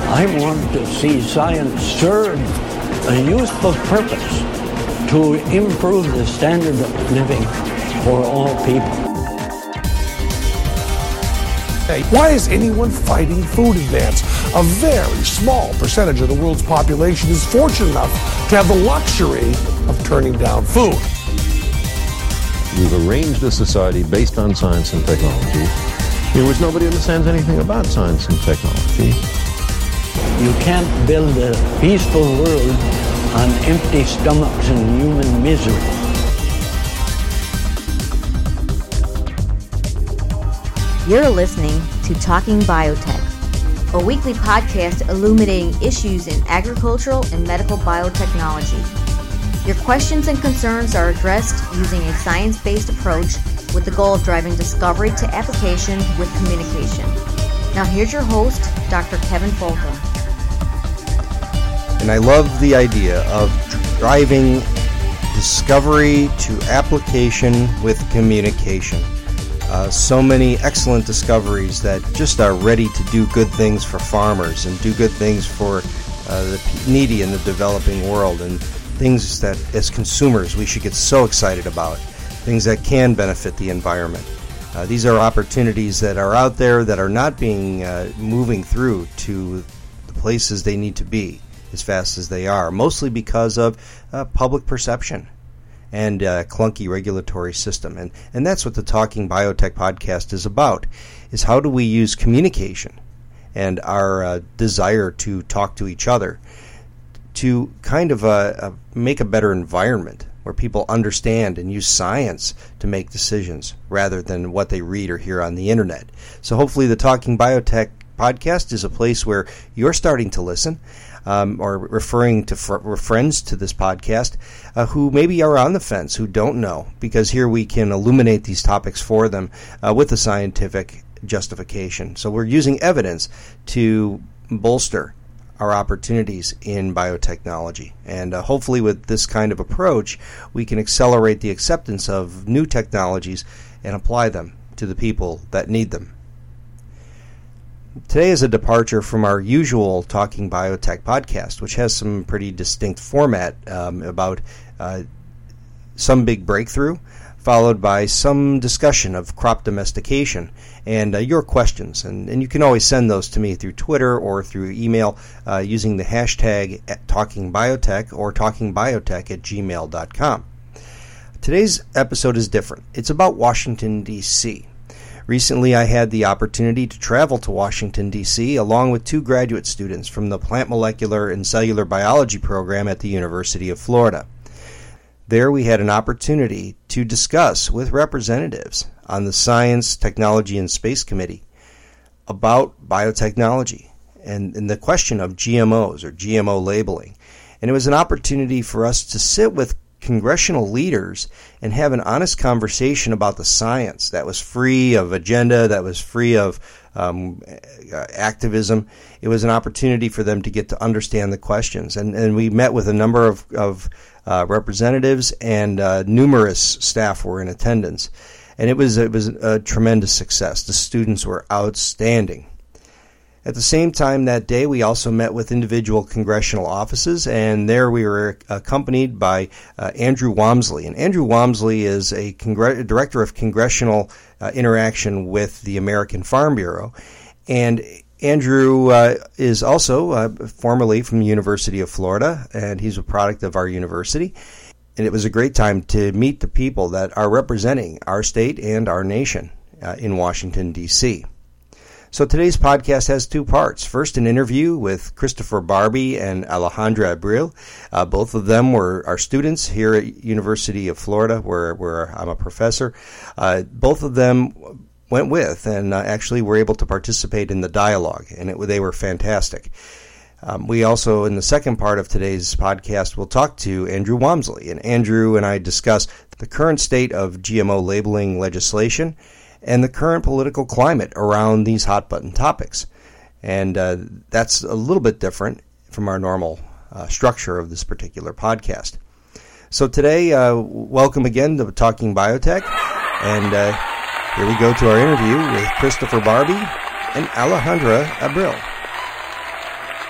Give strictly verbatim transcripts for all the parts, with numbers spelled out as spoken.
I want to see science serve a useful purpose to improve the standard of living for all people. Why is anyone fighting food advance? A very small percentage of the world's population is fortunate enough to have the luxury of turning down food. We've arranged a society based on science and technology in which nobody understands anything about science and technology. You can't build a peaceful world on empty stomachs and human misery. You're listening to Talking Biotech, a weekly podcast illuminating issues in agricultural and medical biotechnology. Your questions and concerns are addressed using a science-based approach with the goal of driving discovery to application with communication. Now here's your host, Doctor Kevin Folta. And I love the idea of driving discovery to application with communication. Uh, so many excellent discoveries that just are ready to do good things for farmers and do good things for uh, the needy in the developing world, and things that as consumers we should get so excited about, things that can benefit the environment. Uh, these are opportunities that are out there that are not being uh, moving through to the places they need to be as fast as they are, mostly because of uh, public perception and uh, clunky regulatory system. And, and that's what the Talking Biotech podcast is about, is how do we use communication and our uh, desire to talk to each other to kind of uh, uh, make a better environment where people understand and use science to make decisions rather than what they read or hear on the internet. So hopefully the Talking Biotech podcast is a place where you're starting to listen, Um, or referring to fr- friends to this podcast uh, who maybe are on the fence, who don't know, because here we can illuminate these topics for them uh, with a scientific justification. So we're using evidence to bolster our opportunities in biotechnology. And uh, hopefully with this kind of approach, we can accelerate the acceptance of new technologies and apply them to the people that need them. Today is a departure from our usual Talking Biotech podcast, which has some pretty distinct format um, about uh, some big breakthrough, followed by some discussion of crop domestication and uh, your questions. And, and you can always send those to me through Twitter or through email uh, using the hashtag at Talking Biotech or talkingbiotech at gmail dot com. Today's episode is different. It's about Washington, D C Recently, I had the opportunity to travel to Washington, D C, along with two graduate students from the Plant Molecular and Cellular Biology program at the University of Florida. There, we had an opportunity to discuss with representatives on the Science, Technology, and Space Committee about biotechnology and, and the question of G M Os or G M O labeling. And it was an opportunity for us to sit with congressional leaders and have an honest conversation about the science that was free of agenda, that was free of um, activism. It was an opportunity for them to get to understand the questions. And, and we met with a number of, of uh, representatives, and uh, numerous staff were in attendance. And it was, it was a tremendous success. The students were outstanding. At the same time that day, we also met with individual congressional offices, and there we were accompanied by uh, Andrew Wamsley. And Andrew Wamsley is a congr- director of congressional uh, interaction with the American Farm Bureau. And Andrew uh, is also uh, formerly from the University of Florida, and he's a product of our university. And it was a great time to meet the people that are representing our state and our nation uh, in Washington, D C So today's podcast has two parts. First, an interview with Christopher Barbie and Alejandra Abril. Uh, both of them were our students here at University of Florida, where, where I'm a professor. Uh, both of them went with and uh, actually were able to participate in the dialogue, and it, they were fantastic. Um, we also, in the second part of today's podcast, will talk to Andrew Wamsley. And Andrew and I discuss the current state of G M O labeling legislation and the current political climate around these hot-button topics. And uh, that's a little bit different from our normal uh, structure of this particular podcast. So today, uh, welcome again to Talking Biotech, and uh, here we go to our interview with Christopher Barbie and Alejandra Abril.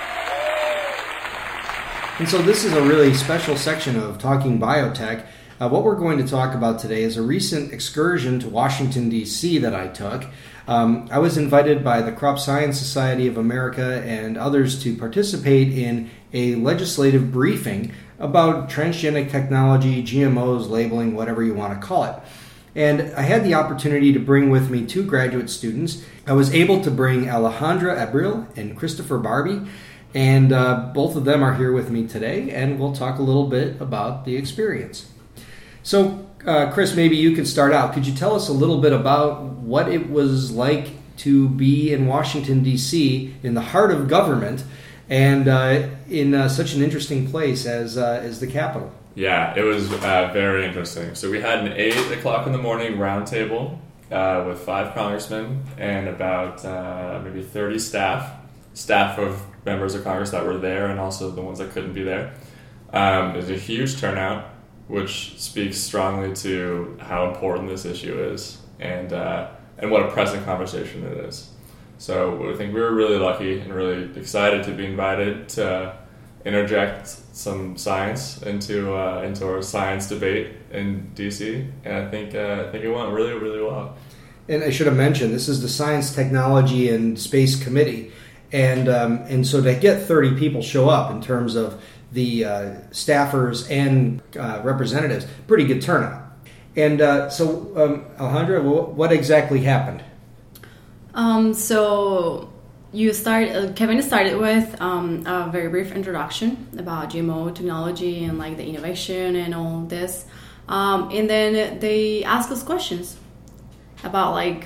And so this is a really special section of Talking Biotech. Uh, what we're going to talk about today is a recent excursion to Washington, D C that I took. Um, I was invited by the Crop Science Society of America and others to participate in a legislative briefing about transgenic technology, G M Os, labeling, whatever you want to call it. And I had the opportunity to bring with me two graduate students. I was able to bring Alejandra Abril and Christopher Barbie, and uh, both of them are here with me today, and we'll talk a little bit about the experience. So, uh, Chris, maybe you can start out. Could you tell us a little bit about what it was like to be in Washington, D C, in the heart of government, and uh, in uh, such an interesting place as uh, as the Capitol? Yeah, it was uh, very interesting. So we had an eight o'clock in the morning roundtable uh, with five congressmen and about uh, maybe thirty staff, staff of members of Congress that were there and also the ones that couldn't be there. Um, it was a huge turnout, which speaks strongly to how important this issue is and uh, and what a pressing conversation it is. So I think we were really lucky and really excited to be invited to interject some science into uh, into our science debate in D C, and I think uh, I think it went really really well. And I should have mentioned this is the Science, Technology, and Space Committee, and um, and so to get thirty people show up in terms of the uh, staffers and uh, representatives, pretty good turnout. And uh, so, um, Alejandra, what exactly happened? Um, so. You start. Uh, Kevin started with um, a very brief introduction about G M O technology and like the innovation and all this, um, and then they asked us questions about like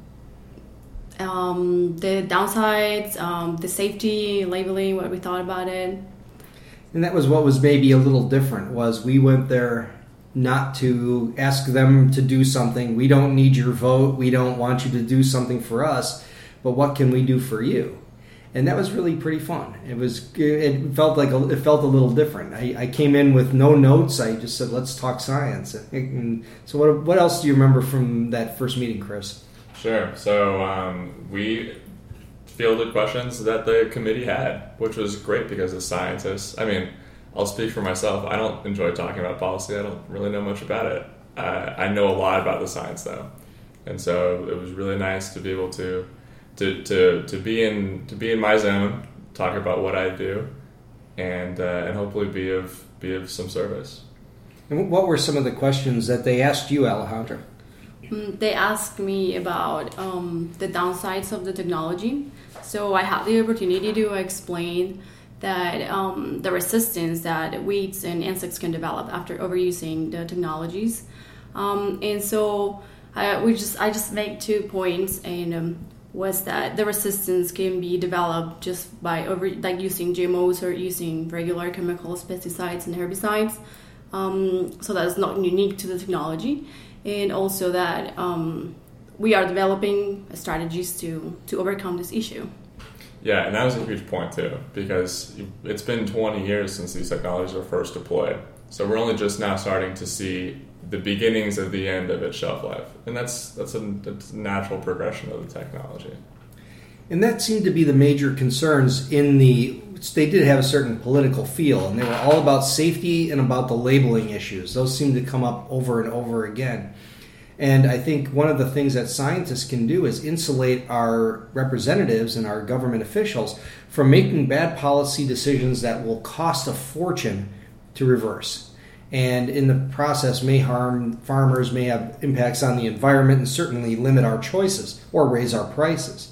um, the downsides, um, the safety, labeling, what we thought about it. And that was what was maybe a little different. Was we went there not to ask them to do something. We don't need your vote. We don't want you to do something for us. But what can we do for you? And that was really pretty fun. It was. It felt like a, it felt a little different. I, I came in with no notes. I just said, "Let's talk science." And so, what what else do you remember from that first meeting, Chris? Sure. So um, we fielded questions that the committee had, which was great because as scientists, I mean, I'll speak for myself. I don't enjoy talking about policy. I don't really know much about it. Uh, I know a lot about the science, though, and so it was really nice to be able to. To, to to be in to be in my zone, talk about what I do, and uh, and hopefully be of be of some service. And what were some of the questions that they asked you, Alejandra? Mm, they asked me about um, the downsides of the technology. So I had the opportunity to explain that um, the resistance that weeds and insects can develop after overusing the technologies, um, and so I, we just I just make two points and. Um, was that the resistance can be developed just by over like using G M Os or using regular chemicals, pesticides and herbicides. Um, so that's not unique to the technology. And also that um, we are developing strategies to, to overcome this issue. Yeah, and that was a huge point too, because it's been twenty years since these technologies were first deployed. So we're only just now starting to see the beginnings of the end of its shelf life. And that's that's a, that's a natural progression of the technology. And that seemed to be the major concerns in the... They did have a certain political feel, and they were all about safety and about the labeling issues. Those seem to come up over and over again. And I think one of the things that scientists can do is insulate our representatives and our government officials from making bad policy decisions that will cost a fortune to reverse. And in the process may harm farmers, may have impacts on the environment, and certainly limit our choices or raise our prices.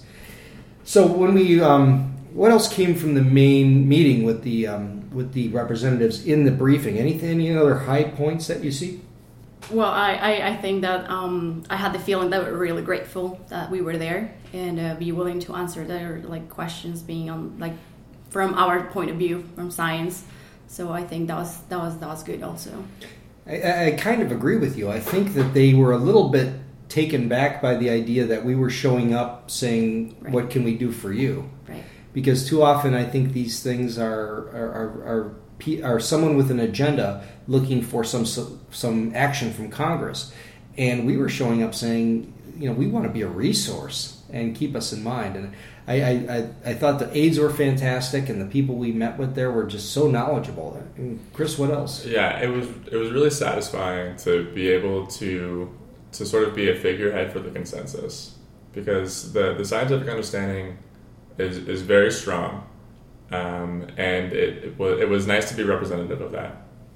So when we, um, what else came from the main meeting with the um, with the representatives in the briefing? Anything, any other high points that you see? Well, I, I, I think that um, I had the feeling that we're really grateful that we were there and uh, be willing to answer their like questions, being on like from our point of view from science. So I think that was that was that was good also. I, I kind of agree with you. I think that they were a little bit taken back by the idea that we were showing up saying, right. What can we do for you? Right. Because too often I think these things are are, are, are, are someone with an agenda looking for some some action from Congress. And we were showing up saying, you know, we want to be a resource. and keep us in mind. And I, I, I, I thought the aides were fantastic, and the people we met with there were just so knowledgeable. And Chris, what else? Yeah, it was it was really satisfying to be able to to sort of be a figurehead for the consensus, because the, the scientific understanding is is very strong, um, and it it was, it was nice to be representative of that.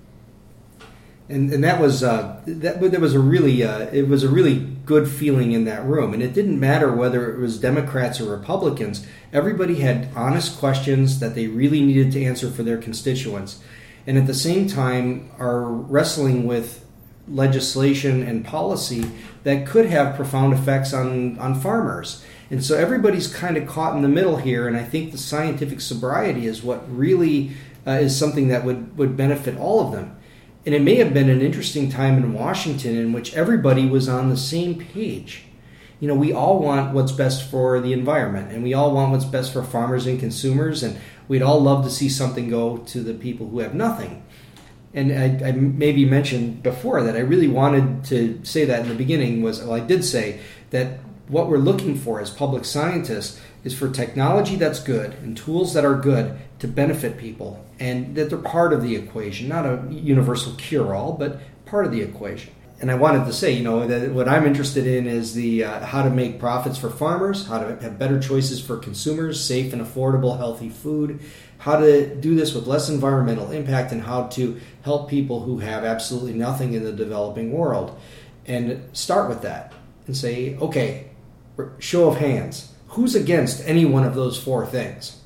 And and that was uh, that that was a really uh, it was a really good feeling in that room, and it didn't matter whether it was Democrats or Republicans. Everybody had honest questions that they really needed to answer for their constituents, and at the same time are wrestling with legislation and policy that could have profound effects on on farmers. And so everybody's kind of caught in the middle here, and I think the scientific sobriety is what really uh, is something that would would benefit all of them. And it may have been an interesting time in Washington in which everybody was on the same page. You know, we all want what's best for the environment, and we all want what's best for farmers and consumers, and we'd all love to see something go to the people who have nothing. And I, I maybe mentioned before that I really wanted to say that in the beginning was, well, I did say that what we're looking for as public scientists is for technology that's good and tools that are good to benefit people, and that they're part of the equation, not a universal cure-all, but part of the equation. And I wanted to say, you know, that what I'm interested in is the uh, how to make profits for farmers, how to have better choices for consumers, safe and affordable, healthy food, how to do this with less environmental impact, and how to help people who have absolutely nothing in the developing world. And start with that and say, okay, show of hands, who's against any one of those four things?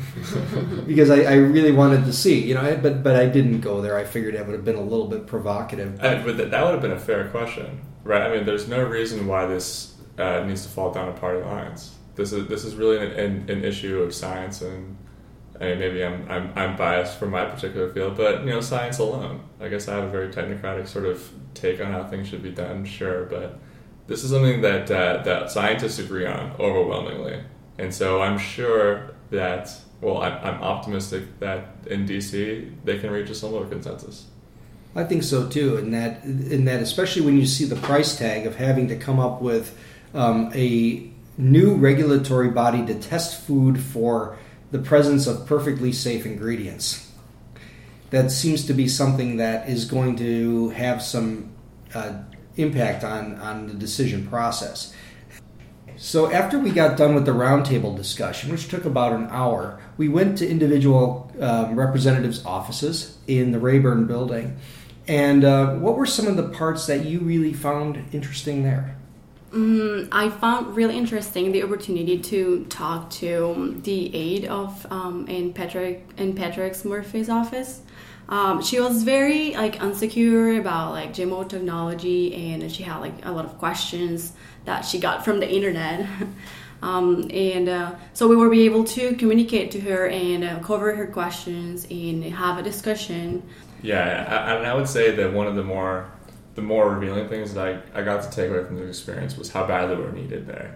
Because I, I really wanted to see, you know, but but I didn't go there. I figured it would have been a little bit provocative. Uh, but that, that would have been a fair question, right? I mean, there's no reason why this uh, needs to fall down to party lines. This is this is really an, an, an issue of science, and I mean, maybe I'm, I'm I'm biased for my particular field, but you know, science alone. I guess I have a very technocratic sort of take on how things should be done, sure, but this is something that uh, that scientists agree on overwhelmingly, and so I'm sure that, well, I'm, I'm optimistic that in D C they can reach a similar consensus. I think so too, and that in that especially when you see the price tag of having to come up with um, a new regulatory body to test food for the presence of perfectly safe ingredients. That seems to be something that is going to have some uh, impact on, on the decision process. So after we got done with the roundtable discussion, which took about an hour, we went to individual um, representatives' offices in the Rayburn building. And uh, what were some of the parts that you really found interesting there? Mm, I found really interesting the opportunity to talk to the aide of um, in Patrick in Patrick Murphy's office. Um, she was very like insecure about like G M O technology, and she had like a lot of questions that she got from the internet. um, and uh, so we were able to communicate to her and uh, cover her questions and have a discussion. Yeah, I, and I would say that one of the more the more revealing things that I, I got to take away from the experience was how badly we're needed there.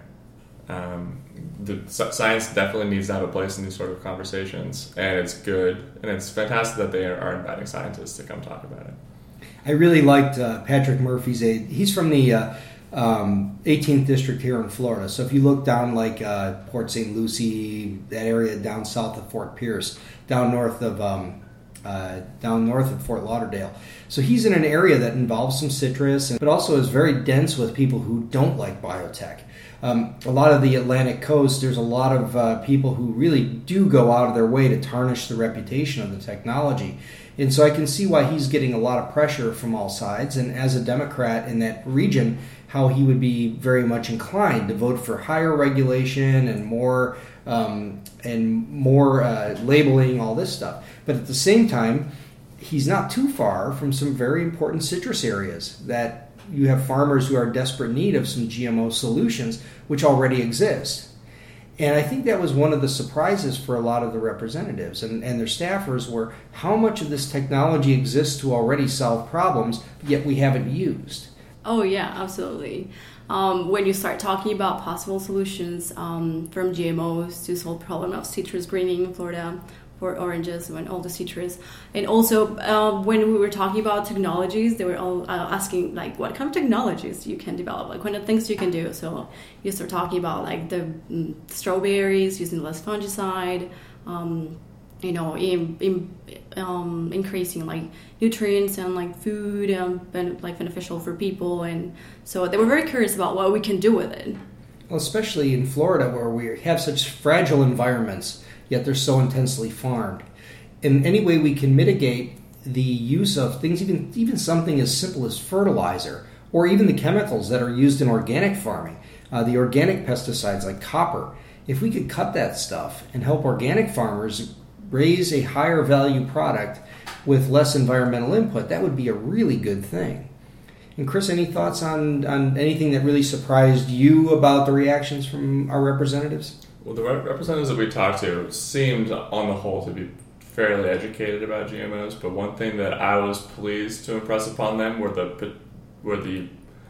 Um, the science definitely needs to have a place in these sort of conversations, and it's good, and it's fantastic that they are inviting scientists to come talk about it. I really liked uh, Patrick Murphy's aide. He's from the uh, um, eighteenth District here in Florida, so if you look down like uh, Port Saint Lucie, that area down south of Fort Pierce, down north of um, uh, down north of Fort Lauderdale. So he's in an area that involves some citrus, but also is very dense with people who don't like biotech. Um, a lot of the Atlantic coast, there's a lot of uh, people who really do go out of their way to tarnish the reputation of the technology. And so I can see why he's getting a lot of pressure from all sides. And as a Democrat in that region, how he would be very much inclined to vote for higher regulation and more um, and more uh, labeling, all this stuff. But at the same time, he's not too far from some very important citrus areas that you have farmers who are in desperate need of some G M O solutions, which already exist. And I think that was one of the surprises for a lot of the representatives and, and their staffers were how much of this technology exists to already solve problems, yet we haven't used. Oh, yeah, absolutely. Um, when you start talking about possible solutions um, from G M Os to solve the problem of citrus greening in Florida, for oranges and all the citrus. And also, uh, when we were talking about technologies, they were all uh, asking, like, what kind of technologies you can develop, like, what are the things you can do. So you start talking about, like, the mm, strawberries, using less fungicide, um, you know, in, in, um, increasing, like, nutrients and, like, food, um, ben- like, beneficial for people. And so they were very curious about what we can do with it. Well, especially in Florida, where we have such fragile environments, yet they're so intensely farmed. In any way we can mitigate the use of things, even even something as simple as fertilizer, or even the chemicals that are used in organic farming, uh, the organic pesticides like copper. If we could cut that stuff and help organic farmers raise a higher value product with less environmental input, that would be a really good thing. And Chris, any thoughts on, on anything that really surprised you about the reactions from our representatives? Well, the representatives that we talked to seemed, on the whole, to be fairly educated about G M Os. But one thing that I was pleased to impress upon them were the were the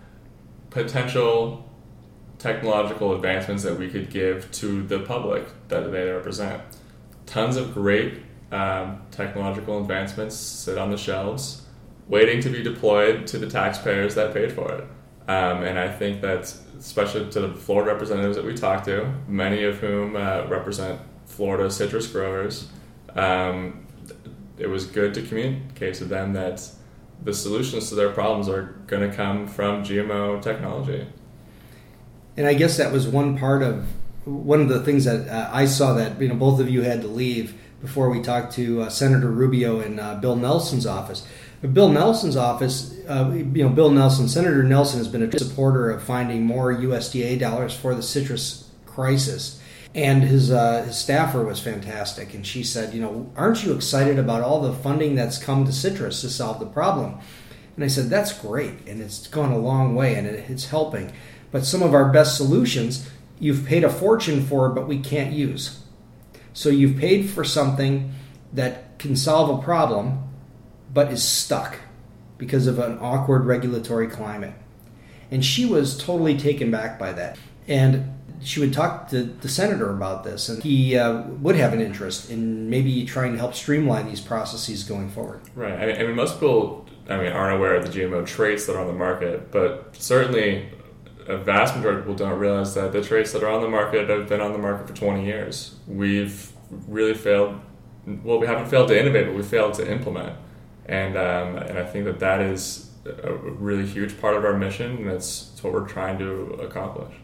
potential technological advancements that we could give to the public that they represent. Tons of great um, technological advancements sit on the shelves, waiting to be deployed to the taxpayers that paid for it. Um, and I think that, especially to the Florida representatives that we talked to, many of whom uh, represent Florida citrus growers, um, it was good to communicate to them that the solutions to their problems are going to come from G M O technology. And I guess that was one part of, one of the things that uh, I saw that, you know, both of you had to leave before we talked to uh, Senator Rubio and uh, Bill Nelson's office. But Bill Nelson's office, uh, you know, Bill Nelson, Senator Nelson has been a supporter of finding more U S D A dollars for the citrus crisis. And his, uh, his staffer was fantastic. And she said, you know, aren't you excited about all the funding that's come to citrus to solve the problem? And I said, that's great. And it's gone a long way and it, it's helping. But some of our best solutions, you've paid a fortune for, but we can't use. So you've paid for something that can solve a problem, but is stuck because of an awkward regulatory climate. And she was totally taken back by that. And she would talk to the senator about this, and he uh, would have an interest in maybe trying to help streamline these processes going forward. Right. I mean, most people, I mean, aren't aware of the G M O traits that are on the market, but certainly a vast majority of people don't realize that the traits that are on the market have been on the market for twenty years. We've really failed, well, we haven't failed to innovate, but we failed to implement. And um, and I think that that is a really huge part of our mission, and that's, that's what we're trying to accomplish.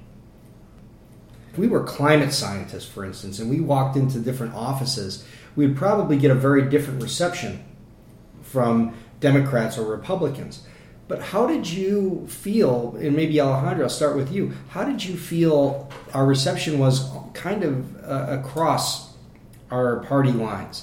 If we were climate scientists, for instance, and we walked into different offices, we'd probably get a very different reception from Democrats or Republicans. But how did you feel, and maybe Alejandro, I'll start with you, how did you feel our reception was kind of uh, across our party lines?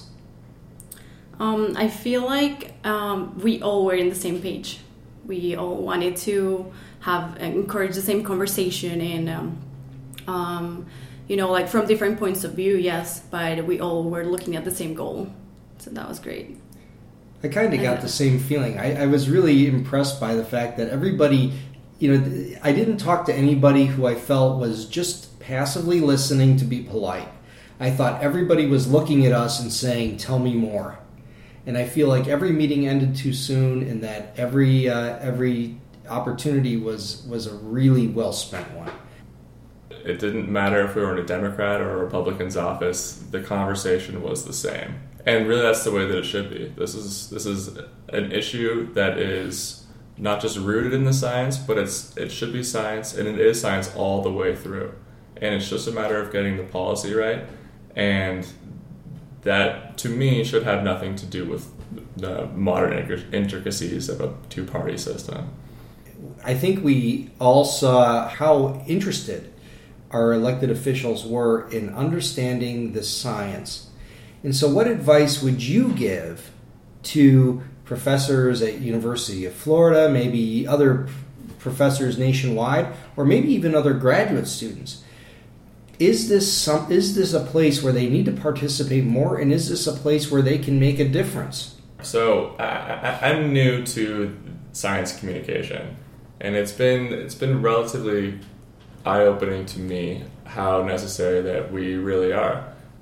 Um, I feel like um, we all were in the same page. We all wanted to have encourage the same conversation and, um, um, you know, like from different points of view, yes, but we all were looking at the same goal. So that was great. I kind of got the same feeling. I, I was really impressed by the fact that everybody, you know, I didn't talk to anybody who I felt was just passively listening to be polite. I thought everybody was looking at us and saying, tell me more. And I feel like every meeting ended too soon, and that every uh, every opportunity was, was a really well-spent one. It didn't matter if we were in a Democrat or a Republican's office, the conversation was the same. And really that's the way that it should be. This is this is an issue that is not just rooted in the science, but it's it should be science, and it is science all the way through. And it's just a matter of getting the policy right, and that, to me, should have nothing to do with the modern intricacies of a two-party system. I think we all saw how interested our elected officials were in understanding the science. And so what advice would you give to professors at University of Florida, maybe other professors nationwide, or maybe even other graduate students? Is this some, is this a place where they need to participate more, and is this a place where they can make a difference? So I, I, I'm new to science communication, and it's been it's been relatively eye-opening to me how necessary that we really are.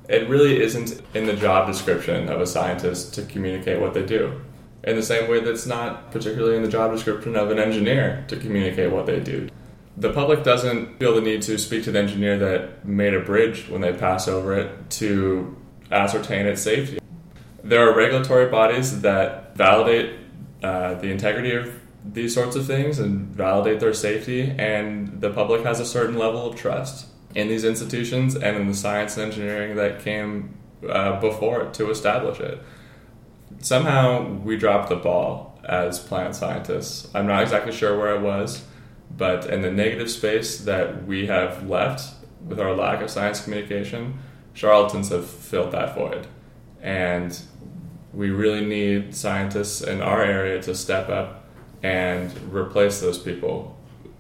It really isn't in the job description of a scientist to communicate what they do. In the same way that it's not particularly in the job description of an engineer to communicate what they do. The public doesn't feel the need to speak to the engineer that made a bridge when they pass over it to ascertain its safety. There are regulatory bodies that validate uh, the integrity of these sorts of things and validate their safety, and the public has a certain level of trust in these institutions and in the science and engineering that came uh, before it to establish it. Somehow we dropped the ball as plant scientists. I'm not exactly sure where it was, but in the negative space that we have left with our lack of science communication, charlatans have filled that void. And we really need scientists in our area to step up and replace those people.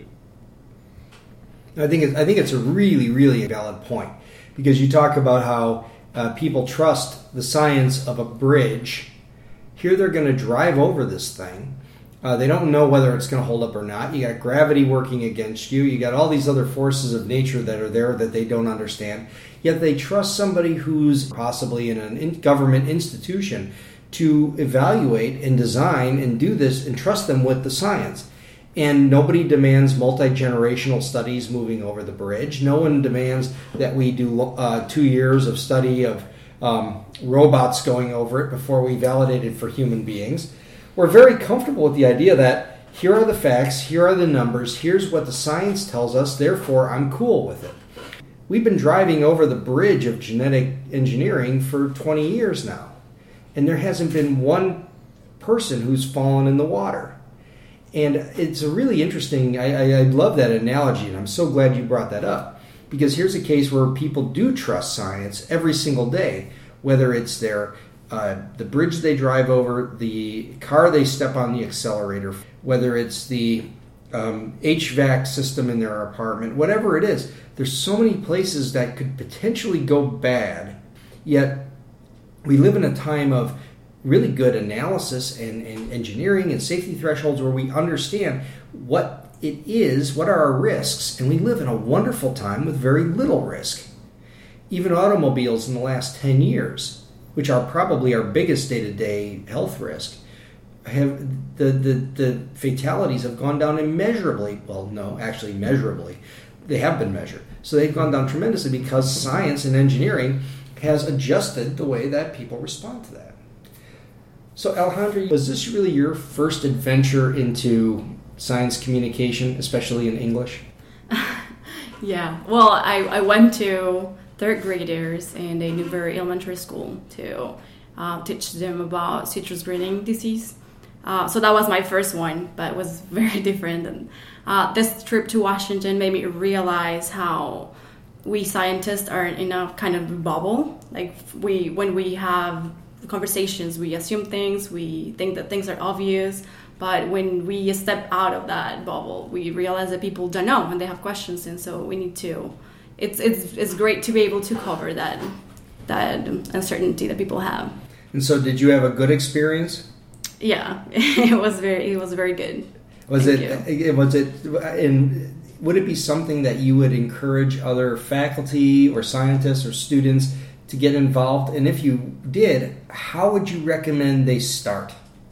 I think it's, I think it's a really, really valid point, because you talk about how uh, people trust the science of a bridge. Here they're going to drive over this thing. Uh, they don't know whether it's going to hold up or not. You got gravity working against you. You got all these other forces of nature that are there that they don't understand. Yet they trust somebody who's possibly in a in government institution to evaluate and design and do this and trust them with the science. And nobody demands multi-generational studies moving over the bridge. No one demands that we do uh, two years of study of um, robots going over it before we validate it for human beings. We're very comfortable with the idea that here are the facts, here are the numbers, here's what the science tells us, therefore I'm cool with it. We've been driving over the bridge of genetic engineering for twenty years now, and there hasn't been one person who's fallen in the water. And it's a really interesting, I, I, I love that analogy, and I'm so glad you brought that up, because here's a case where people do trust science every single day, whether it's their uh, the bridge they drive over, the car they step on the accelerator, whether it's the um, H V A C system in their apartment, whatever it is. There's so many places that could potentially go bad, yet we live in a time of really good analysis and, and engineering and safety thresholds where we understand what it is, what are our risks, and we live in a wonderful time with very little risk. Even automobiles in the last ten years, which are probably our biggest day-to-day health risk, have the, the, the fatalities have gone down immeasurably. Well, no, actually measurably. They have been measured. So they've gone down tremendously because science and engineering has adjusted the way that people respond to that. So Alejandra, was this really your first adventure into science communication, especially in English? Yeah. Well, I, I went to third graders in a Newberry Elementary School to uh, teach them about citrus greening disease. Uh, so that was my first one, but it was very different. And uh, this trip to Washington made me realize how we scientists are in a kind of bubble. Like we, when we have conversations, we assume things, we think that things are obvious, but when we step out of that bubble, we realize that people don't know and they have questions, and so we need to. It's it's it's great to be able to cover that that uncertainty that people have. And so, did you have a good experience? Yeah, it was very it was very good. Was Thank it? you. Was it? And would it be something that you would encourage other faculty or scientists or students to get involved? And if you did, how would you recommend they start?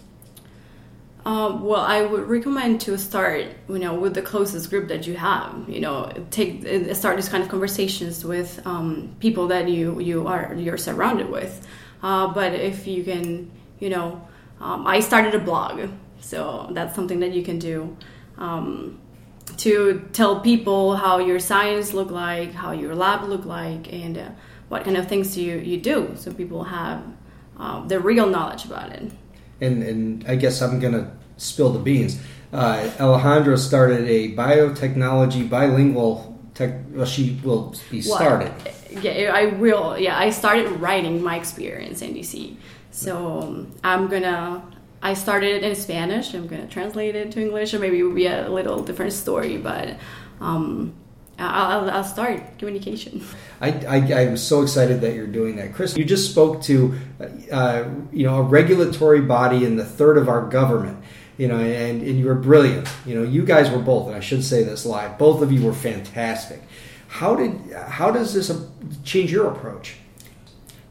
Uh, well, I would recommend to start, you know, with the closest group that you have. You know, take start these kind of conversations with um, people that you you are you're surrounded with. Uh, but if you can, you know, um, I started a blog, so that's something that you can do um, to tell people how your science look like, how your lab look like, and uh, what kind of things you you do, so people have uh, the real knowledge about it. And, and I guess I'm going to spill the beans. Uh, Alejandra started a biotechnology bilingual tech. Well, she will be started. Well, yeah, I will. Yeah, I started writing my experience in D C. So um, I'm gonna. I started in Spanish. I'm gonna translate it to English, or maybe it will be a little different story. But um, I'll, I'll start communication. I, I, I'm so excited that you're doing that. Chris, you just spoke to uh, you know, a regulatory body in the third of our government, you know, and, and you were brilliant. You know, you guys were both, and I should say this live, both of you were fantastic. How did how does this change your approach?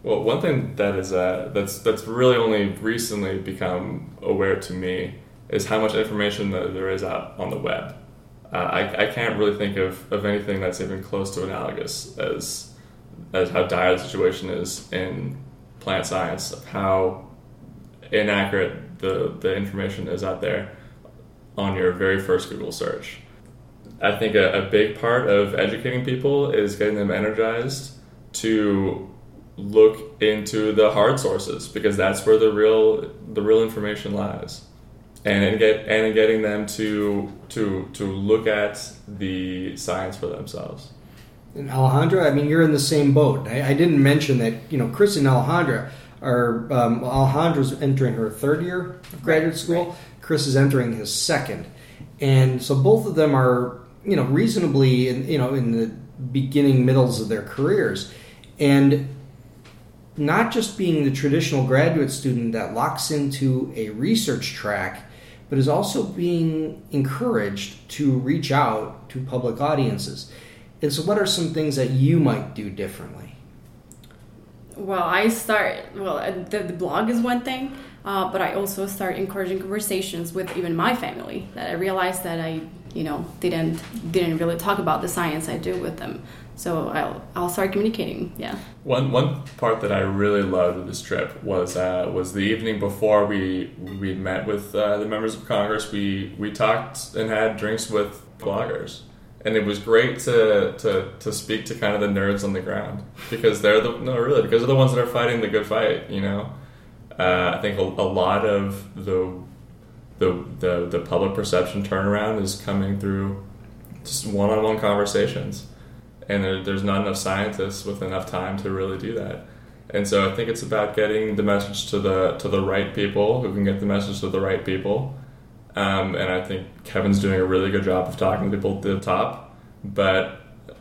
Well, one thing that is uh, that's that's really only recently become aware to me is how much information that there is out on the web. Uh, I, I can't really think of, of anything that's even close to analogous as as how dire the situation is in plant science, of how inaccurate the, the information is out there on your very first Google search. I think a, a big part of educating people is getting them energized to look into the hard sources, because that's where the real the real information lies, and in get and in getting them to to to look at the science for themselves. And Alejandra, I mean, you're in the same boat. I, I didn't mention that, you know, Chris and Alejandra are um, Alejandra's entering her third year of graduate school. Right. Chris is entering his second, and so both of them are, you know, reasonably in you know in the beginning middles of their careers, and not just being the traditional graduate student that locks into a research track, but is also being encouraged to reach out to public audiences. And so what are some things that you might do differently? Well, I start, well, the, the blog is one thing, uh, but I also start encouraging conversations with even my family, that I realized that I, you know, didn't didn't really talk about the science I do with them. So I'll I'll start communicating. Yeah. One one part that I really loved of this trip was uh, was the evening before we we met with uh, the members of Congress. We we talked and had drinks with bloggers, and it was great to to to speak to kind of the nerds on the ground, because they're the no really because they're the ones that are fighting the good fight. You know, uh, I think a, a lot of the the the the public perception turnaround is coming through just one-on-one conversations. And there, there's not enough scientists with enough time to really do that. And so I think it's about getting the message to the to the right people who can get the message to the right people. Um, and I think Kevin's doing a really good job of talking to people at the top. But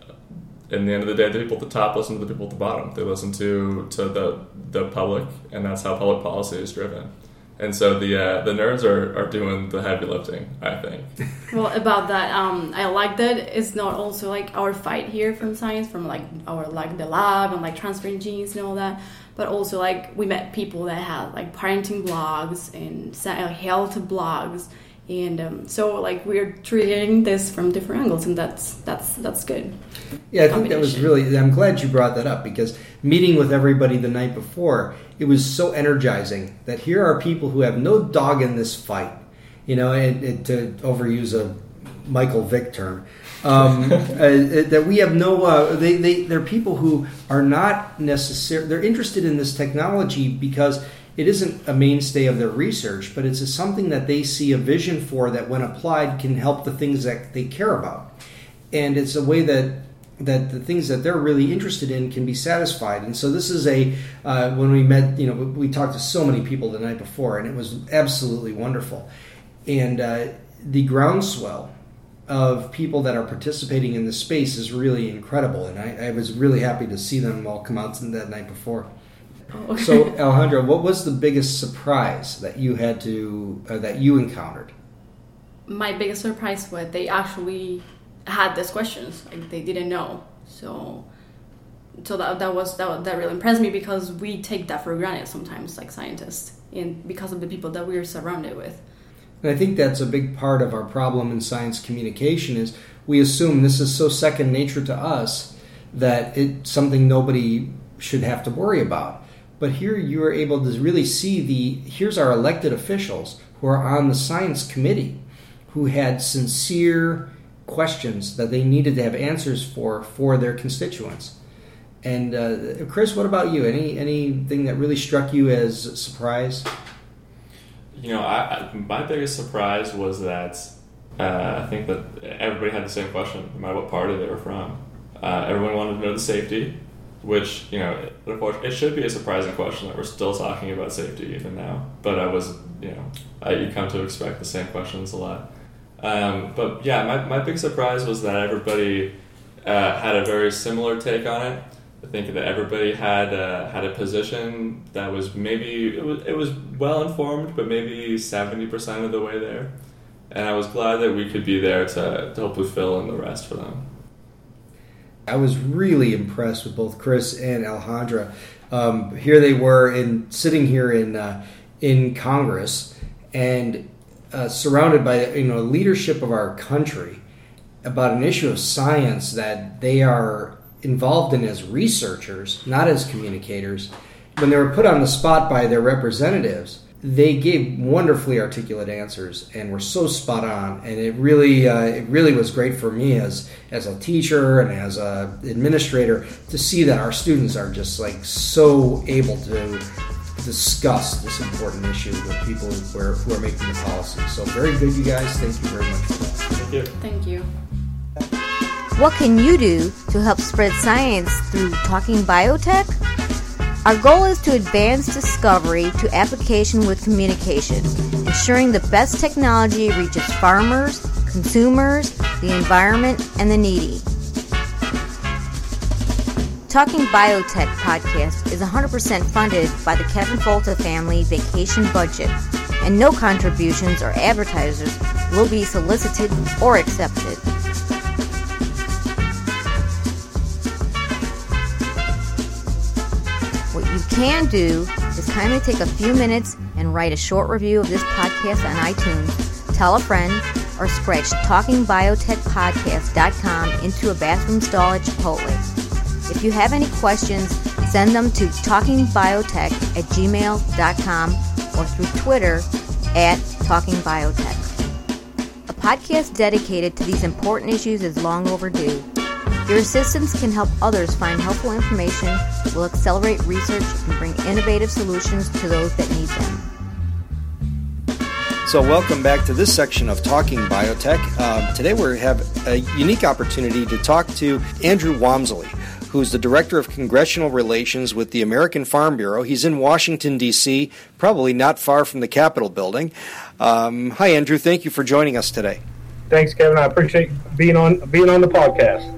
in the end of the day, the people at the top listen to the people at the bottom. They listen to, to the the public, and that's how public policy is driven. And so the uh, the nerds are, are doing the heavy lifting, I think. Well, about that, um, I like that it's not also like our fight here from science, from like our like the lab and like transferring genes and all that, but also like we met people that had like parenting blogs and health blogs, and um, so like we're treating this from different angles, and that's that's that's good. Yeah, I think that was really. I'm glad you brought that up, because meeting with everybody the night before, it was so energizing that here are people who have no dog in this fight, you know, and, and to overuse a Michael Vick term, um, uh, that we have no, uh, they, they, they're people who are not necessarily, they're interested in this technology because it isn't a mainstay of their research, but it's a, something that they see a vision for that when applied can help the things that they care about. And it's a way that that the things that they're really interested in can be satisfied. And so this is a, uh, when we met, you know, we talked to so many people the night before, and it was absolutely wonderful. And uh, the groundswell of people that are participating in this space is really incredible. And I, I was really happy to see them all come out that night before. Oh. So, Alejandra, what was the biggest surprise that you had to, uh, that you encountered? My biggest surprise was they actually had these questions, like they didn't know. So, so that that was that that really impressed me, because we take that for granted sometimes, like scientists, and because of the people that we're surrounded with. And I think that's a big part of our problem in science communication is we assume this is so second nature to us that it's something nobody should have to worry about. But here you are able to really see the here's our elected officials who are on the science committee who had sincere questions that they needed to have answers for for their constituents. And uh, Chris, what about you? Any anything that really struck you as a surprise? You know, I, I, my biggest surprise was that uh, I think that everybody had the same question, no matter what party they were from. Uh, everyone wanted to know the safety, which, you know, it, it should be a surprising question that we're still talking about safety even now. But I was, you know, I, you come to expect the same questions a lot. Um, but yeah, my, my big surprise was that everybody uh, had a very similar take on it. I think that everybody had uh, had a position that was maybe it was it was well informed, but maybe seventy percent of the way there. And I was glad that we could be there to, to hopefully fill in the rest for them. I was really impressed with both Chris and Alejandra. Um, here they were in sitting here in uh, in Congress and uh, surrounded by you know leadership of our country about an issue of science that they are involved in as researchers, not as communicators. When they were put on the spot by their representatives, they gave wonderfully articulate answers and were so spot on. And it really, uh, it really was great for me as as a teacher and as a administrator to see that our students are just like so able to discuss this important issue with people who are, who are making the policy. So very good, you guys. Thank you very much for that. Thank you. Thank you. What can you do to help spread science through Talking Biotech? Our goal is to advance discovery to application with communication, ensuring the best technology reaches farmers, consumers, the environment, and the needy. Talking Biotech podcast is one hundred percent funded by the Kevin Folta family vacation budget, and no contributions or advertisers will be solicited or accepted. What you can do is kindly take a few minutes and write a short review of this podcast on iTunes, tell a friend, or scratch talking biotech podcast dot com into a bathroom stall at Chipotle. If you have any questions, send them to talking biotech at gmail dot com or through Twitter at talking biotech. A podcast dedicated to these important issues is long overdue. Your assistance can help others find helpful information, will accelerate research, and bring innovative solutions to those that need them. So welcome back to this section of Talking Biotech. Uh, today we have a unique opportunity to talk to Andrew Walmsley, who's the Director of Congressional Relations with the American Farm Bureau. He's in Washington, D C, probably not far from the Capitol building. Um, hi, Andrew. Thank you for joining us today. Thanks, Kevin. I appreciate being on being on the podcast.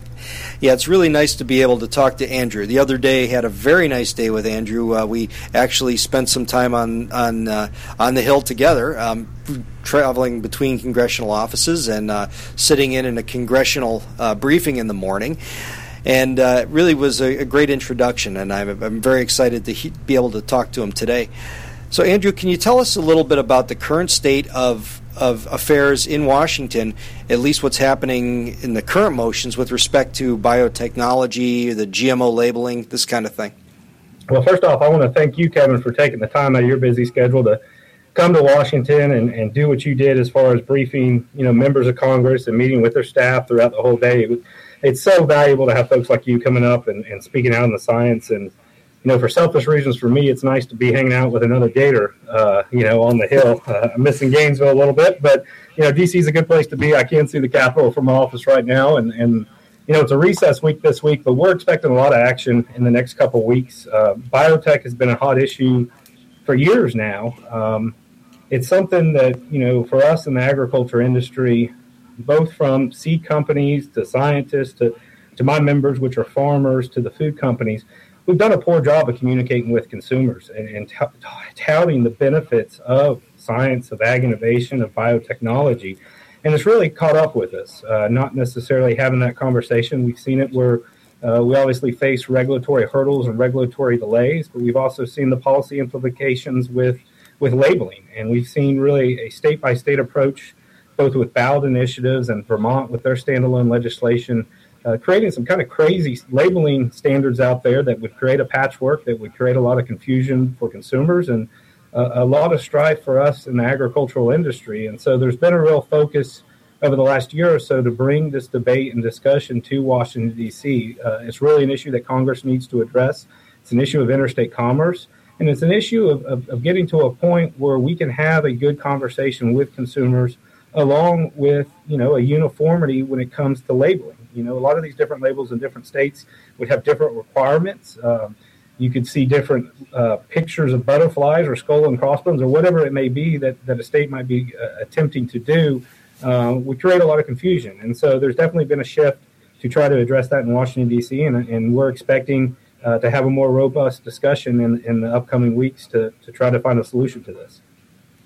Yeah, it's really nice to be able to talk to Andrew. The other day, had a very nice day with Andrew. Uh, we actually spent some time on on uh, on the Hill together, um, traveling between congressional offices and uh, sitting in in a congressional uh, briefing in the morning. And uh, it really was a, a great introduction, and I'm, I'm very excited to he- be able to talk to him today. So, Andrew, can you tell us a little bit about the current state of of affairs in Washington, at least what's happening in the current motions with respect to biotechnology, the G M O labeling, this kind of thing? Well, first off, I want to thank you, Kevin, for taking the time out of your busy schedule to come to Washington and, and do what you did as far as briefing, you know, members of Congress and meeting with their staff throughout the whole day. It was, it's so valuable to have folks like you coming up and, and speaking out in the science. And, you know, for selfish reasons for me, it's nice to be hanging out with another Gator, uh, you know, on the Hill. Uh, I'm missing Gainesville a little bit, but, you know, D C is a good place to be. I can't see the Capitol from my office right now. And, and you know, it's a recess week this week, but we're expecting a lot of action in the next couple of weeks. Uh, biotech has been a hot issue for years now. Um, it's something that, you know, for us in the agriculture industry, both from seed companies to scientists to, to my members, which are farmers, to the food companies, we've done a poor job of communicating with consumers and, and t- touting the benefits of science, of ag innovation, of biotechnology. And it's really caught up with us, uh, not necessarily having that conversation. We've seen it where uh, we obviously face regulatory hurdles and regulatory delays, but we've also seen the policy implications with, with labeling. And we've seen really a state-by-state approach, both with ballot initiatives and Vermont with their standalone legislation, Uh, creating some kind of crazy labeling standards out there that would create a patchwork, that would create a lot of confusion for consumers and uh, a lot of strife for us in the agricultural industry. And so there's been a real focus over the last year or so to bring this debate and discussion to Washington, D C. Uh, it's really an issue that Congress needs to address. It's an issue of interstate commerce, and it's an issue of, of, of getting to a point where we can have a good conversation with consumers along with, you know, a uniformity when it comes to labeling. You know, a lot of these different labels in different states would have different requirements. Um, you could see different uh, pictures of butterflies or skull and crossbones or whatever it may be that, that a state might be uh, attempting to do, uh, would create a lot of confusion. And so there's definitely been a shift to try to address that in Washington, D C, and, and we're expecting uh, to have a more robust discussion in, in the upcoming weeks to, to try to find a solution to this.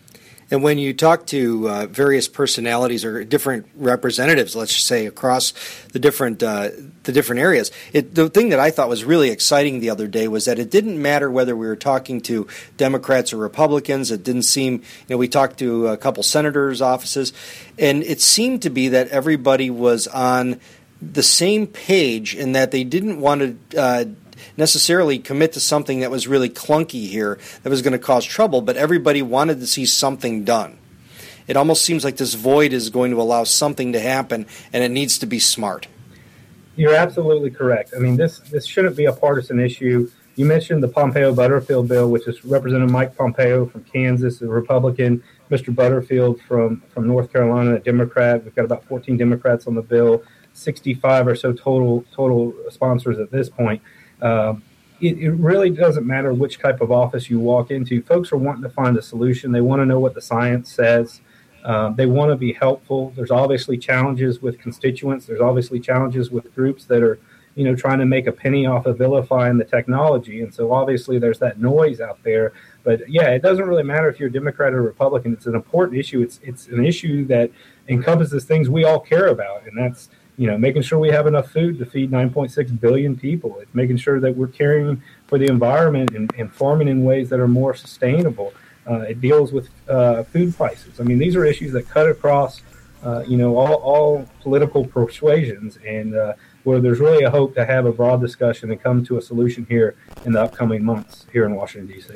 And when you talk to uh, various personalities or different representatives, let's just say across the different uh, the different areas, it, the thing that I thought was really exciting the other day was that it didn't matter whether we were talking to Democrats or Republicans. It didn't seem, you know, we talked to a couple senators' offices, and it seemed to be that everybody was on the same page in that they didn't want to uh, necessarily commit to something that was really clunky here, that was going to cause trouble, but everybody wanted to see something done. It almost seems like this void is going to allow something to happen, and it needs to be smart. You're absolutely correct. I mean, this, this shouldn't be a partisan issue. You mentioned the Pompeo-Butterfield bill, which is Representative Mike Pompeo from Kansas, a Republican, Mister Butterfield from, from North Carolina, a Democrat. We've got about fourteen Democrats on the bill, sixty-five or so total total sponsors at this point. Um, it, it really doesn't matter which type of office you walk into. Folks are wanting to find a solution. They want to know what the science says. Uh, they want to be helpful. There's obviously challenges with constituents. There's obviously challenges with groups that are, you know, trying to make a penny off of vilifying the technology. And so obviously there's that noise out there. But yeah, it doesn't really matter if you're a Democrat or Republican. It's an important issue. It's it's an issue that encompasses things we all care about, and that's, you know, making sure we have enough food to feed nine point six billion people. It's making sure that we're caring for the environment and, and farming in ways that are more sustainable. Uh, it deals with uh, food prices. I mean, these are issues that cut across, uh, you know, all, all political persuasions, and uh, where there's really a hope to have a broad discussion and come to a solution here in the upcoming months here in Washington, D C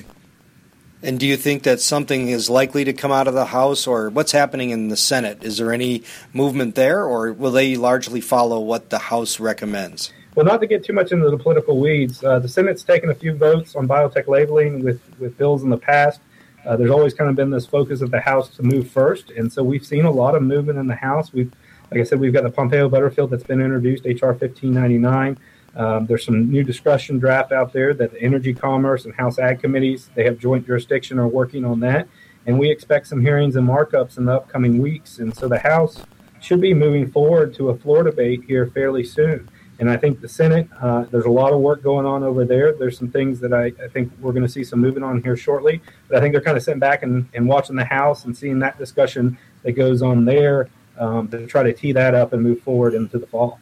And do you think that something is likely to come out of the House, or what's happening in the Senate? Is there any movement there, or will they largely follow what the House recommends? Well, not to get too much into the political weeds, uh, the Senate's taken a few votes on biotech labeling with, with bills in the past. Uh, there's always kind of been this focus of the House to move first, and so we've seen a lot of movement in the House. We've, like I said, we've got the Pompeo-Butterfield that's been introduced, H R fifteen ninety-nine. Um, there's some new discussion draft out there that the Energy, Commerce, and House Ag Committees, they have joint jurisdiction, are working on that. And we expect some hearings and markups in the upcoming weeks. And so the House should be moving forward to a floor debate here fairly soon. And I think the Senate, uh, there's a lot of work going on over there. There's some things that I, I think we're going to see some movement on here shortly. But I think they're kind of sitting back and, and watching the House and seeing that discussion that goes on there um, to try to tee that up and move forward into the fall.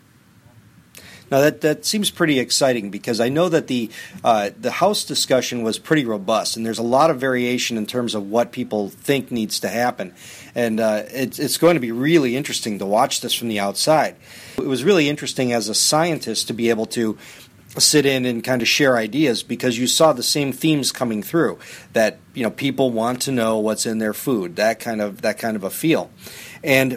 Now, that, that seems pretty exciting, because I know that the uh, the House discussion was pretty robust, and there's a lot of variation in terms of what people think needs to happen. And uh, it's, it's going to be really interesting to watch this from the outside. It was really interesting as a scientist to be able to sit in and kind of share ideas, because you saw the same themes coming through, that, you know, people want to know what's in their food, that kind of that kind of a feel. And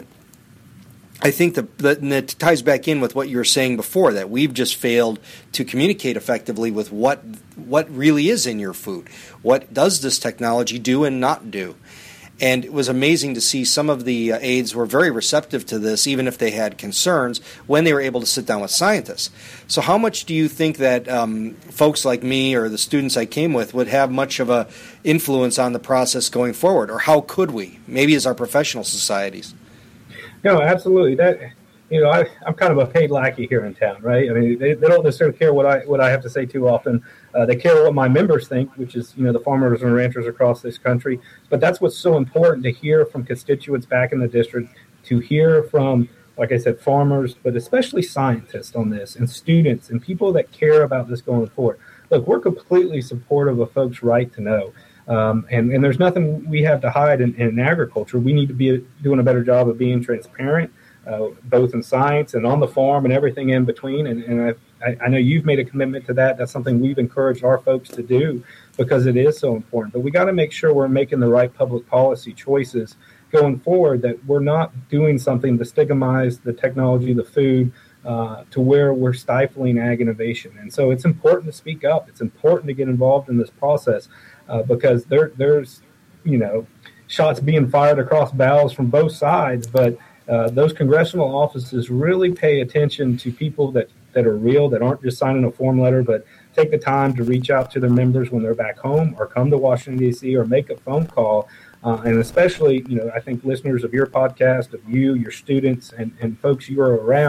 I think that, that, and that ties back in with what you were saying before, that we've just failed to communicate effectively with what what really is in your food. What does this technology do and not do? And it was amazing to see some of the uh, aides were very receptive to this, even if they had concerns, when they were able to sit down with scientists. So how much do you think that um, folks like me or the students I came with would have much of a influence on the process going forward? Or how could we, maybe as our professional societies? No, absolutely. That, you know, I, I'm kind of a paid lackey here in town, right? I mean, they, they don't necessarily care what I what I have to say too often. Uh, they care what my members think, which is, you know, the farmers and ranchers across this country. But that's what's so important, to hear from constituents back in the district, to hear from, like I said, farmers, but especially scientists on this, and students and people that care about this going forward. Look, we're completely supportive of folks' right to know. Um, and, and there's nothing we have to hide in, in agriculture. We need to be doing a better job of being transparent, uh, both in science and on the farm and everything in between. And, and I, I know you've made a commitment to that. That's something we've encouraged our folks to do, because it is so important. But we got to make sure we're making the right public policy choices going forward, that we're not doing something to stigmatize the technology, the food, uh, to where we're stifling ag innovation. And so it's important to speak up. It's important to get involved in this process. Uh, because there, there's, you know, shots being fired across bows from both sides. But uh, those congressional offices really pay attention to people that, that are real, that aren't just signing a form letter, but take the time to reach out to their members when they're back home, or come to Washington, D C, or make a phone call. Uh, and especially, you know, I think listeners of your podcast, of you, your students, and, and folks you are around,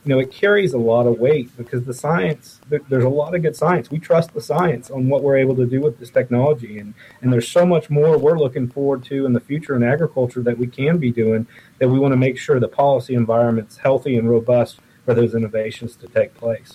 you know, it carries a lot of weight because the science, there, there's a lot of good science. We trust the science on what we're able to do with this technology. And, and there's so much more we're looking forward to in the future in agriculture that we can be doing, that we want to make sure the policy environment's healthy and robust for those innovations to take place.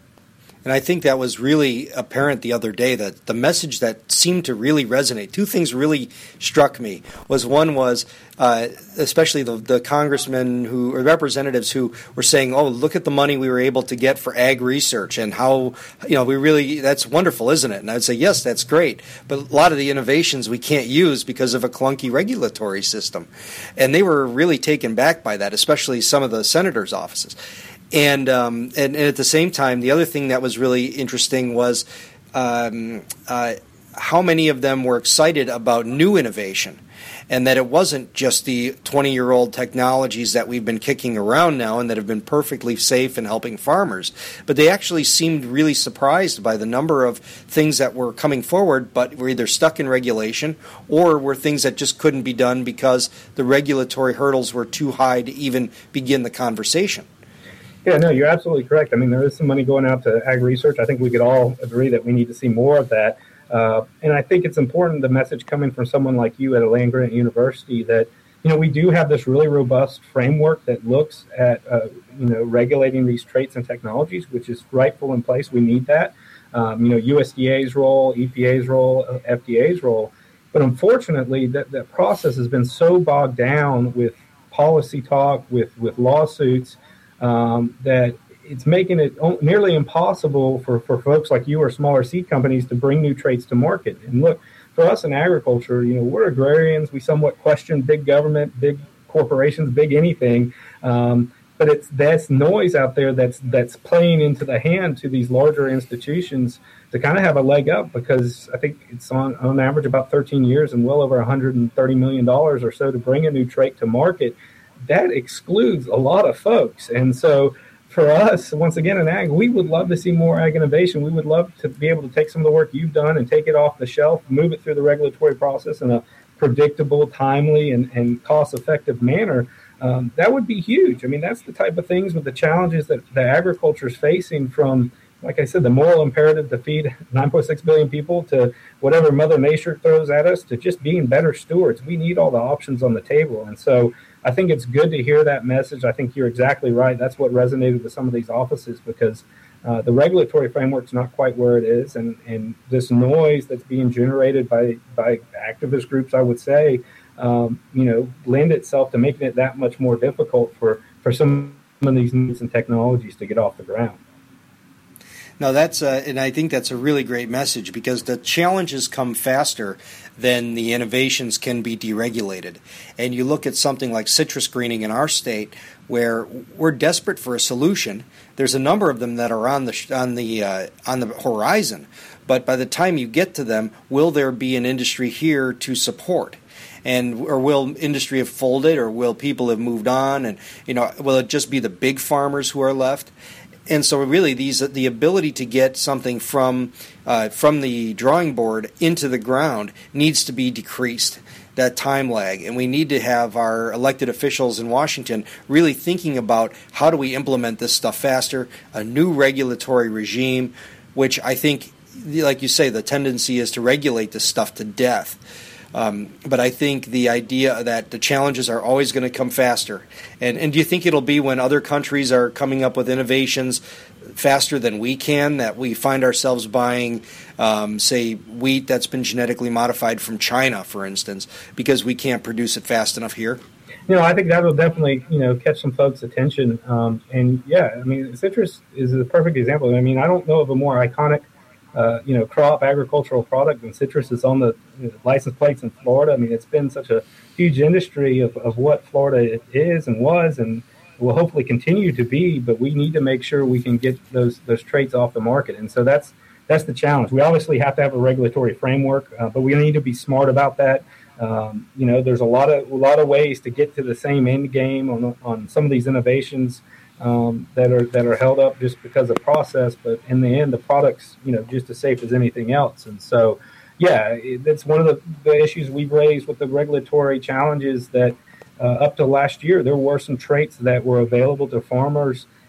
And I think that was really apparent the other day, that the message that seemed to really resonate, two things really struck me. Was one was, uh, especially the, the congressmen who, or representatives who were saying, oh, look at the money we were able to get for ag research and how, you know, we really, that's wonderful, isn't it? And I'd say, yes, that's great. But a lot of the innovations we can't use because of a clunky regulatory system. And they were really taken back by that, especially some of the senators' offices. And, um, and and at the same time, the other thing that was really interesting was um, uh, how many of them were excited about new innovation, and that it wasn't just the twenty-year-old technologies that we've been kicking around now and that have been perfectly safe in helping farmers, but they actually seemed really surprised by the number of things that were coming forward, but were either stuck in regulation or were things that just couldn't be done because the regulatory hurdles were too high to even begin the conversation. Yeah, no, you're absolutely correct. I mean, there is some money going out to ag research. I think we could all agree that we need to see more of that. Uh, and I think it's important, the message coming from someone like you at a land-grant university, that, you know, we do have this really robust framework that looks at, uh, you know, regulating these traits and technologies, which is rightful in place. We need that. Um, you know, U S D A's role, E P A's role, F D A's role. But unfortunately, that, that process has been so bogged down with policy talk, with, with lawsuits, Um, that it's making it nearly impossible for, for folks like you or smaller seed companies to bring new traits to market. And look, for us in agriculture, you know, we're agrarians. We somewhat question big government, big corporations, big anything. Um, but it's that's noise out there that's that's playing into the hand to these larger institutions to kind of have a leg up, because I think it's on, on average about thirteen years and well over one hundred thirty million dollars or so to bring a new trait to market. That excludes a lot of folks. And so for us, once again, in ag, we would love to see more ag innovation. We would love to be able to take some of the work you've done and take it off the shelf, move it through the regulatory process in a predictable, timely, and, and cost-effective manner. Um, that would be huge. I mean, that's the type of things with the challenges that the agriculture is facing, from, like I said, the moral imperative to feed nine point six billion people to whatever Mother Nature throws at us, to just being better stewards. We need all the options on the table. And so I think it's good to hear that message. I think you're exactly right. That's what resonated with some of these offices, because uh, the regulatory framework's not quite where it is. And, and this noise that's being generated by, by activist groups, I would say, um, you know, lend itself to making it that much more difficult for, for some of these needs and technologies to get off the ground. No, that's uh, and I think that's a really great message, because the challenges come faster than the innovations can be deregulated. And you look at something like citrus greening in our state, where we're desperate for a solution. There's a number of them that are on the on the uh, on the horizon, but by the time you get to them, will there be an industry here to support? And or will industry have folded, or will people have moved on? And you know, will it just be the big farmers who are left? And so really these the ability to get something from uh, from the drawing board into the ground needs to be decreased, that time lag. And we need to have our elected officials in Washington really thinking about how do we implement this stuff faster, a new regulatory regime, which I think, like you say, the tendency is to regulate this stuff to death. Um, but I think the idea that the challenges are always going to come faster. And, and do you think it'll be when other countries are coming up with innovations faster than we can, that we find ourselves buying, um, say, wheat that's been genetically modified from China, for instance, because we can't produce it fast enough here? You know, I think that will definitely, you know, catch some folks' attention. Um, and, yeah, I mean, citrus is a perfect example. I mean, I don't know of a more iconic Uh, you know, crop agricultural product, and citrus is on the you know, license plates in Florida. I mean, it's been such a huge industry of, of what Florida is and was, and will hopefully continue to be. But we need to make sure we can get those those traits off the market, and so that's that's the challenge. We obviously have to have a regulatory framework, uh, but we need to be smart about that. Um, you know, there's a lot of a lot of ways to get to the same end game on on some of these innovations. Um, that are that are held up just because of process, but in the end, the product's you know just as safe as anything else. And so, yeah, it, that's one of the, the issues we've raised with the regulatory challenges. That uh, up to last year, there were some traits that were available to farmers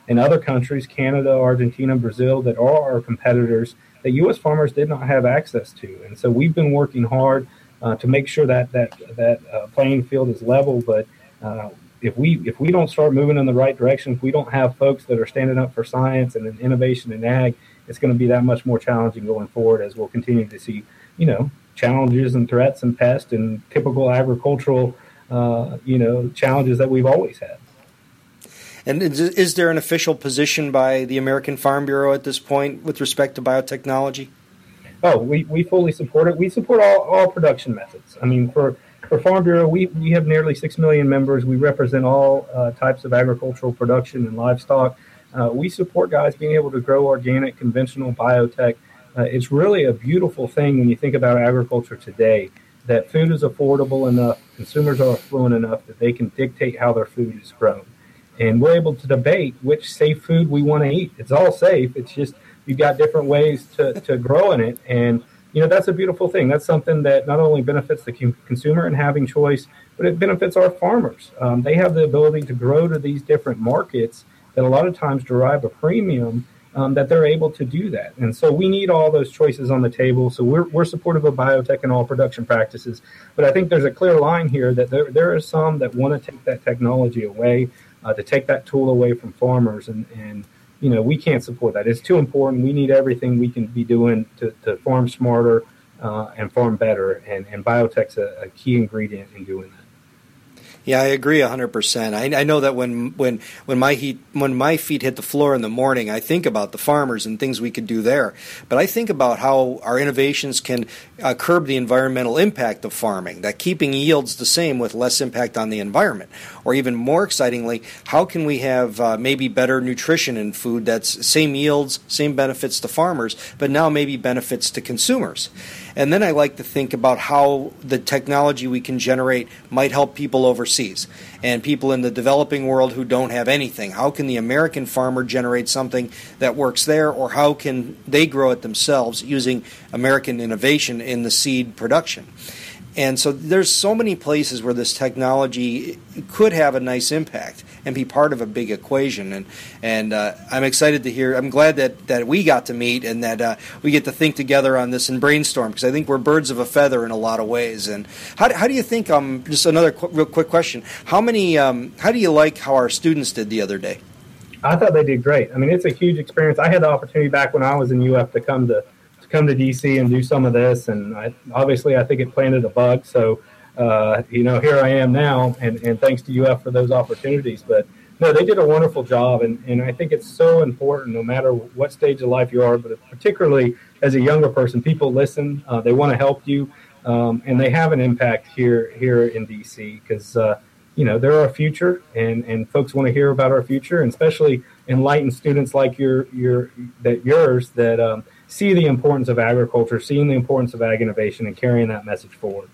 in other countries, Canada, Argentina, Brazil, that are our competitors, that U S farmers did not have access to. And so we've been working hard uh, to make sure that that that uh, playing field is level. But uh, if we if we don't start moving in the right direction, if we don't have folks that are standing up for science and innovation in ag, it's going to be that much more challenging going forward, as we'll continue to see, you know, challenges and threats and pests and typical agricultural, uh, you know, challenges that we've always had. And is, is there an official position by the American Farm Bureau at this point with respect to biotechnology? Oh, we, we fully support it. We support all, all production methods. I mean, for, for Farm Bureau, we, we have nearly six million members. We represent all uh, types of agricultural production and livestock. Uh, we support guys being able to grow organic, conventional, biotech. Uh, it's really a beautiful thing when you think about agriculture today, that food is affordable enough, consumers are affluent enough that they can dictate how their food is grown. And we're able to debate which safe food we want to eat. It's all safe. It's just you've got different ways to, to grow in it. And, you know, that's a beautiful thing. That's something that not only benefits the consumer in having choice, but it benefits our farmers. Um, they have the ability to grow to these different markets that a lot of times derive a premium, um, that they're able to do that. And so we need all those choices on the table. So we're we're supportive of biotech and all production practices. But I think there's a clear line here that there there are some that want to take that technology away, uh, to take that tool away from farmers. And, and, you know, we can't support that. It's too important. We need everything we can be doing to, to farm smarter uh, and farm better. And, and biotech's a, a key ingredient in doing that. Yeah, I agree one hundred percent. I, I know that when when when my heat when my feet hit the floor in the morning, I think about the farmers and things we could do there. But I think about how our innovations can uh, curb the environmental impact of farming, that keeping yields the same with less impact on the environment. Or even more excitingly, how can we have uh, maybe better nutrition in food that's same yields, same benefits to farmers, but now maybe benefits to consumers. And then I like to think about how the technology we can generate might help people overseas and people in the developing world who don't have anything. How can the American farmer generate something that works there, or how can they grow it themselves using American innovation in the seed production? And so there's so many places where this technology could have a nice impact and be part of a big equation. And and uh, I'm excited to hear, I'm glad that, that we got to meet and that uh, we get to think together on this and brainstorm, because I think we're birds of a feather in a lot of ways. And how, how do you think, um, just another qu- real quick question, how many, um, how do you like how our students did the other day? I thought they did great. I mean, it's a huge experience. I had the opportunity back when I was in U F to come to come to D C and do some of this, and I, obviously I think it planted a bug, so uh, you know, here I am now, and, and thanks to U F for those opportunities. But no, they did a wonderful job, and, and I think it's so important, no matter what stage of life you are, but particularly as a younger person, people listen, uh, they want to help you, um, and they have an impact here here in D C, because uh, you know, they're our future, and, and folks want to hear about our future, and especially enlightened students like your your that yours that um, see the importance of agriculture, seeing the importance of ag innovation, and carrying that message forward.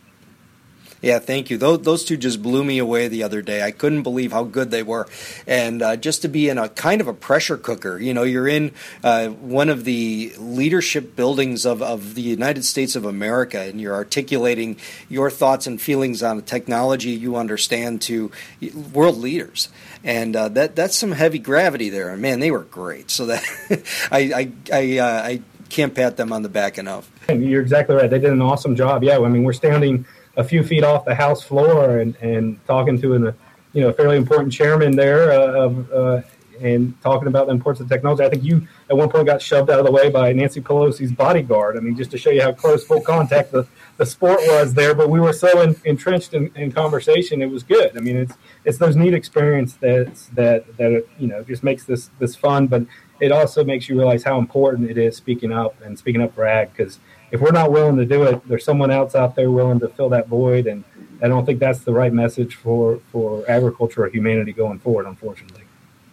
Yeah, thank you. Those, those two just blew me away the other day. I couldn't believe how good they were. And uh, just to be in a kind of a pressure cooker, you know, you're in uh, one of the leadership buildings of, of the United States of America, and you're articulating your thoughts and feelings on a technology you understand to world leaders. And uh, that that's some heavy gravity there. And, man, they were great. So that I, I, I, uh, I can't pat them on the back enough. You're exactly right. They did an awesome job. Yeah, I mean, we're standing a few feet off the House floor and, and talking to an, you know, a fairly important chairman there uh, uh, and talking about the importance of technology. I think you at one point got shoved out of the way by Nancy Pelosi's bodyguard. I mean, just to show you how close, full contact the, the sport was there. But we were so in, entrenched in, in conversation, it was good. I mean, it's it's those neat experience that that that you know just makes this this fun, but it also makes you realize how important it is speaking up and speaking up for ag, because if we're not willing to do it, there's someone else out there willing to fill that void, and I don't think that's the right message for, for agriculture or humanity going forward, unfortunately.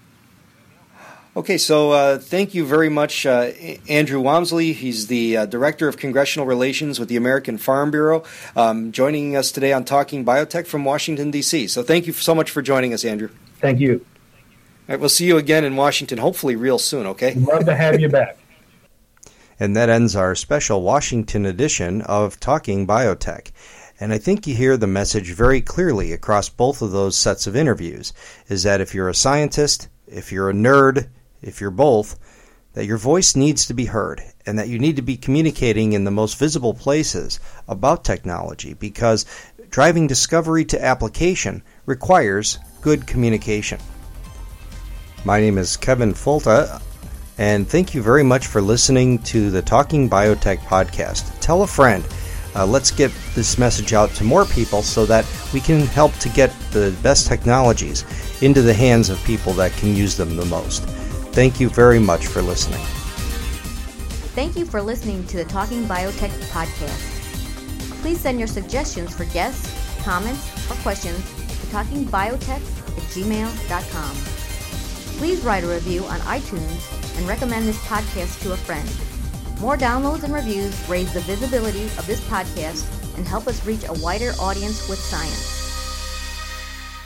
Okay, so uh, thank you very much, uh, Andrew Walmsley. He's the uh, Director of Congressional Relations with the American Farm Bureau, um, joining us today on Talking Biotech from Washington, D C So thank you so much for joining us, Andrew. Thank you. All right, we'll see you again in Washington, hopefully real soon, okay? Love to have you back. And that ends our special Washington edition of Talking Biotech. And I think you hear the message very clearly across both of those sets of interviews, is that if you're a scientist, if you're a nerd, if you're both, that your voice needs to be heard and that you need to be communicating in the most visible places about technology, because driving discovery to application requires good communication. My name is Kevin Folta, and thank you very much for listening to the Talking Biotech podcast. Tell a friend. Uh, let's get this message out to more people so that we can help to get the best technologies into the hands of people that can use them the most. Thank you very much for listening. Thank you for listening to the Talking Biotech podcast. Please send your suggestions for guests, comments, or questions to talkingbiotech at gmail dot com. Please write a review on iTunes and recommend this podcast to a friend. More downloads and reviews raise the visibility of this podcast and help us reach a wider audience with science.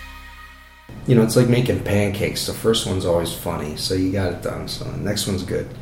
You know, it's like making pancakes. The first one's always funny, so you got it done. So the next one's good.